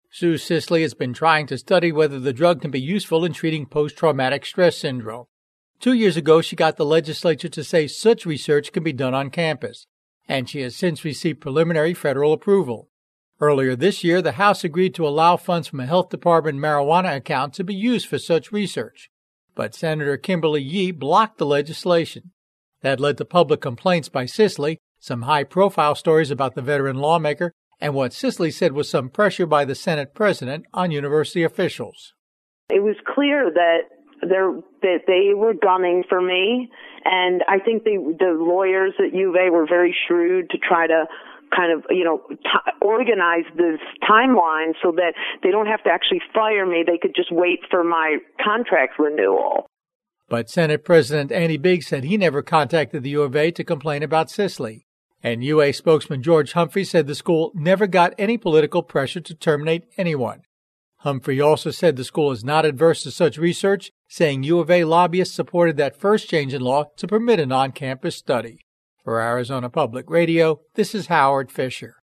Sue Sisley has been trying to study whether the drug can be useful in treating post-traumatic stress syndrome. 2 years ago, she got the legislature to say such research can be done on campus, and she has since received preliminary federal approval. Earlier this year, the House agreed to allow funds from a health department marijuana account to be used for such research, but Senator Kimberly Yee blocked the legislation. That led to public complaints by Sisley, some high-profile stories about the veteran lawmaker, and what Sisley said was some pressure by the Senate president on university officials. It was clear that they were gunning for me, and I think the lawyers at U of A were very shrewd to try to kind of, organize this timeline so that they don't have to actually fire me. They could just wait for my contract renewal. But Senate President Andy Biggs said he never contacted the U of A to complain about Sisley. And UA spokesman George Humphrey said the school never got any political pressure to terminate anyone. Humphrey also said the school is not adverse to such research, saying U of A lobbyists supported that first change in law to permit an on-campus study. For Arizona Public Radio, this is Howard Fisher.